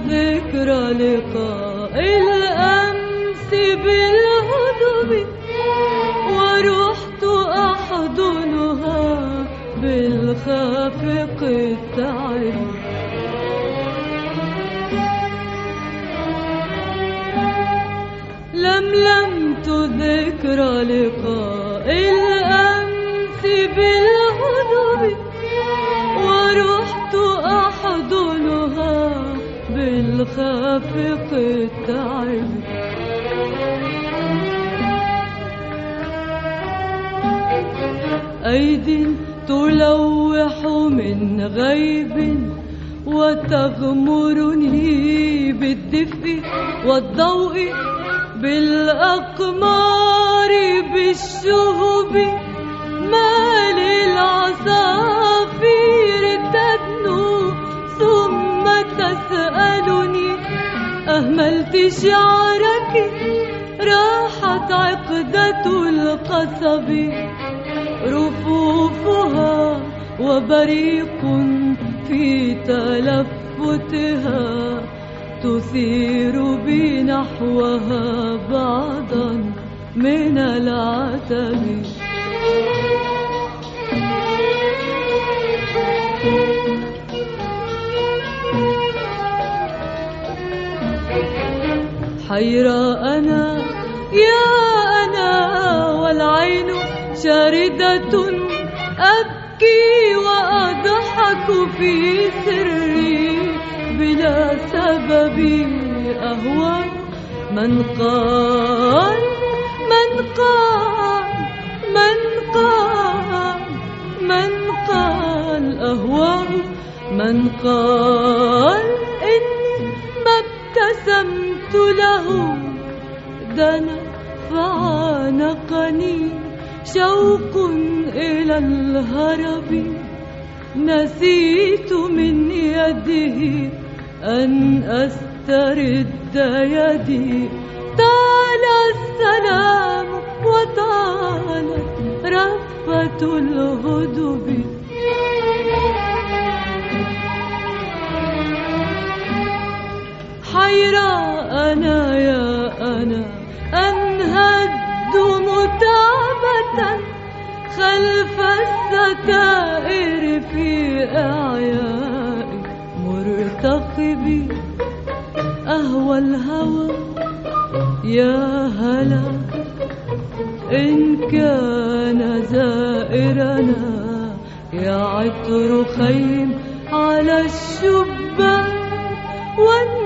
ذكرى لقاء الأمس بالهدوء، ورحت أحضنها بالخافق التعب. لملمت ذكرى لقاء الأمس بالهدوء، ورحت أحضنها بالخافق التعب. أيد تلوح من غيب وتغمرني بالدفء والضوء، بالأقمار بالشهب. ما للعصافير تدنو ثم تسألني أهملت شعرك؟ راحت عقدة القصب رفوفها وبريق في تلفتها، تثير بي نحوها بعضا من العتب. حيرى أنا يا أنا والعين شاردة، أبكي وأضحك في سري بلا سبب. أهوى من قال من قال من قال من قال أهوى من قال إني ما ابتسمت له. دنا فعانقني شوق إلى الهرب، نسيت من يده أن أسترد يدي. طال السلام وطالت رفة الهدب. حيرى أنا يا أنا أنهد متعبة خلف الستائر في أعياء مرتقبي. أهوى الهوى يا هلا إن كان زائرنا، يا عطر خيم على الشباك